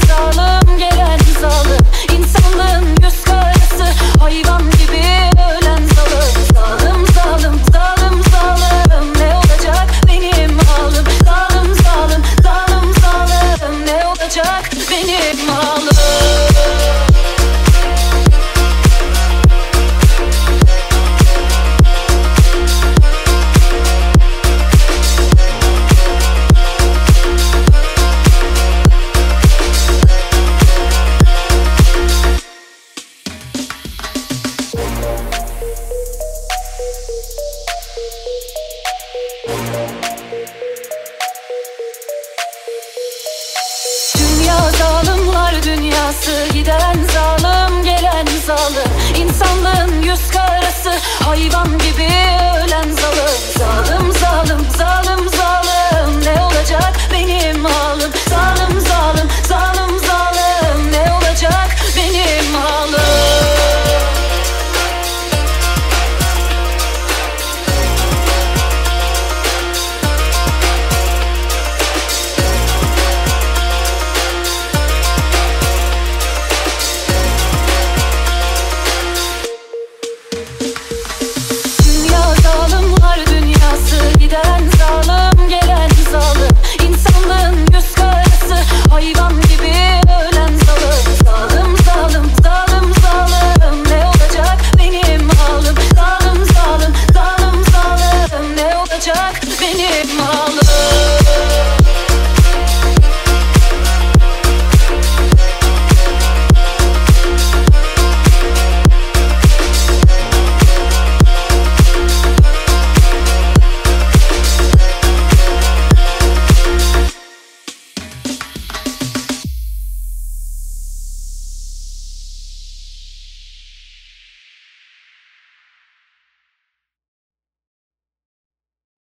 zalim gelen zalim, insanlığın yüz karası, hayvan gibi ölen zalim. Zalim zalim zalim zalim, ne olacak benim halim? Zalim zalim zalim zalim, ne olacak benim halim? Dünya zalimler dünyası, giden zalim gelen zalim, insanlığın yüz karası, hayvan gibi